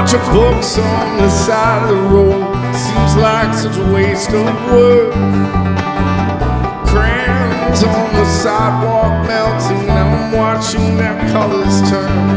bunch of books on the side of the road. Seems like such a waste of words. Crayons on the sidewalk melting, I'm watching their colors turn.